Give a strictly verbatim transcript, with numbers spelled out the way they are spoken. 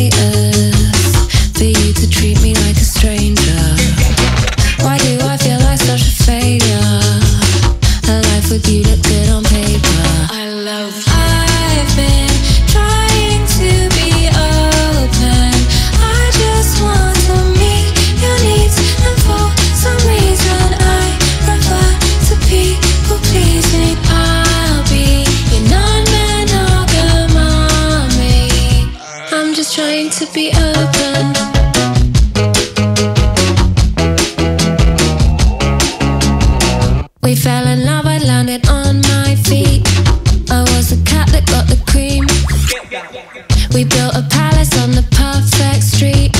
the earth for you to treat me like a stranger. Why do I feel like such a failure? A life with you looked good on paper. I love you. I've been trying to be open. I just want to meet your needs, and for some reason I prefer to people pleasing. I'll be your non-monogamy. I'm just trying to be open. We fell in love, I landed on my feet. I was the cat that got the cream. We built a palace on the perfect street.